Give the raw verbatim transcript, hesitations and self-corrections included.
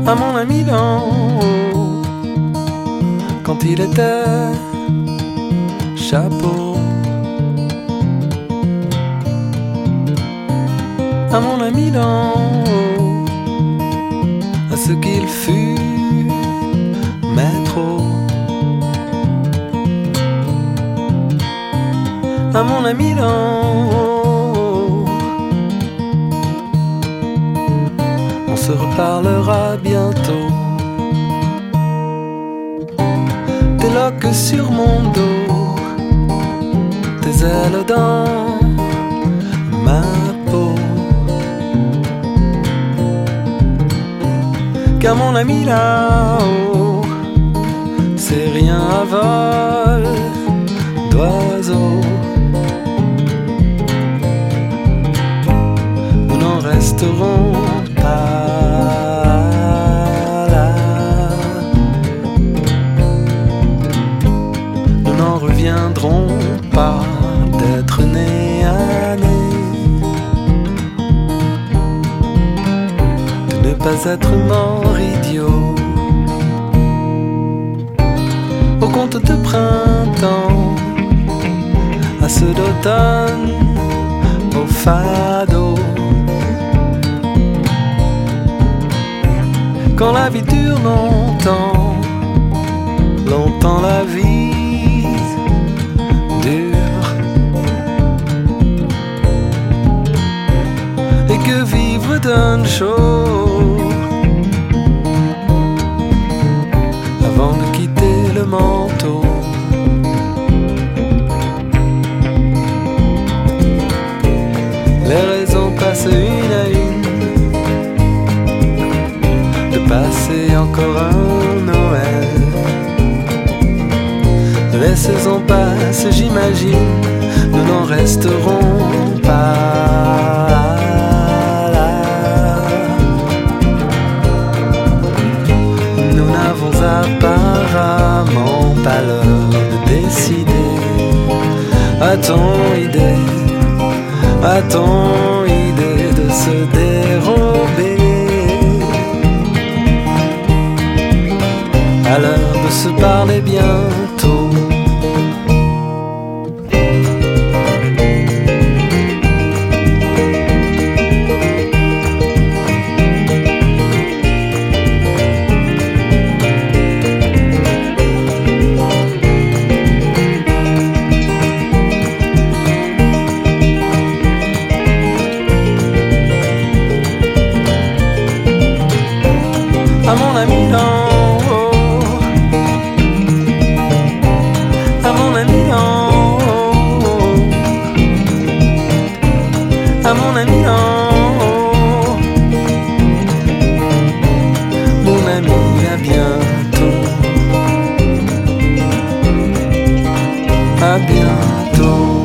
à mon ami d'en haut, quand il était chapeau. À mon ami d'en haut, à ce qu'il fut maître. À mon ami d'en haut, on se reparlera bientôt. Tes loques sur mon dos, tes ailes dans ma peau. Car mon ami là-haut, c'est rien à vol d'oiseau. Nous n'en resterons pas là. Nous n'en reviendrons pas d'être nés à nez, de ne pas être mort idiot. Au conte de printemps, à ceux d'automne, au fado. Quand la vie dure longtemps, longtemps la vie dure. Et que vivre donne chaud avant de quitter le manteau. Les raisons passent une à une, de passer encore un Noël. Les saisons passent, j'imagine, nous n'en resterons pas là. Nous n'avons apparemment pas l'heure de décider. A-t-on idée, a-t-on idée de se dérober à l'heure de se parler bientôt? À mon ami d'en haut, à mon ami d'en haut, à mon ami d'en haut, mon ami, à bientôt, à bientôt.